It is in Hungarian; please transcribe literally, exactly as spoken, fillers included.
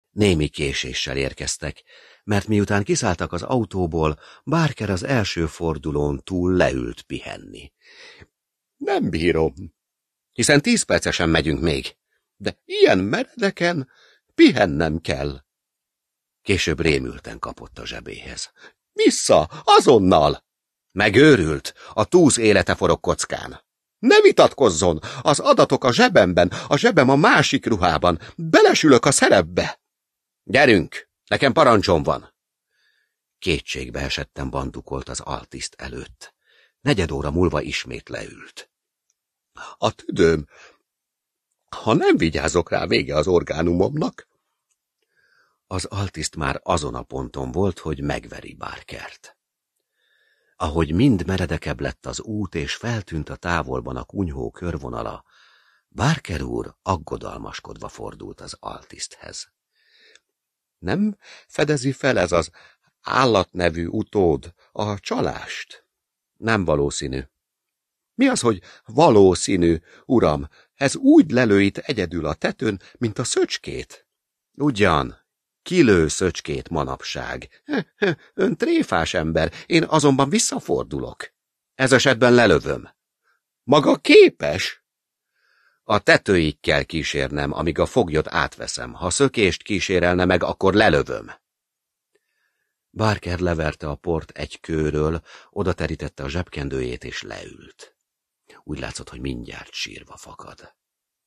Némi késéssel érkeztek, mert miután kiszálltak az autóból, Barker az első fordulón túl leült pihenni. Nem bírom, hiszen tíz percesen megyünk még, de ilyen meredeken pihennem kell. Később rémülten kapott a zsebéhez. Vissza, azonnal! Megőrült, a túsz élete forog kockán. Ne vitatkozzon, az adatok a zsebemben, a zsebem a másik ruhában, belesülök a szerepbe. Gyerünk, nekem parancsom van. Kétségbe esettem bandukolt az altiszt előtt. Negyed óra múlva ismét leült. A tüdőm, ha nem vigyázok rá, vége az orgánumomnak. Az altiszt már azon a ponton volt, hogy megveri Barkert. Ahogy mind meredekebb lett az út, és feltűnt a távolban a kunyhó körvonala, Barker úr aggodalmaskodva fordult az altiszthez. Nem fedezi fel ez az állatnevű utód a csalást? Nem valószínű. Mi az, hogy valószínű, uram? Ez úgy lelőít egyedül a tetőn, mint a szöcskét. Ugyan, kilő szöcskét manapság. Ön tréfás ember, én azonban visszafordulok. Ez esetben lelövöm. Maga képes? A tetőig kell kísérnem, amíg a foglyot átveszem. Ha szökést kísérelne meg, akkor lelövöm. Barker leverte a port egy kőről, oda terítette a zsebkendőjét és leült. Úgy látszott, hogy mindjárt sírva fakad.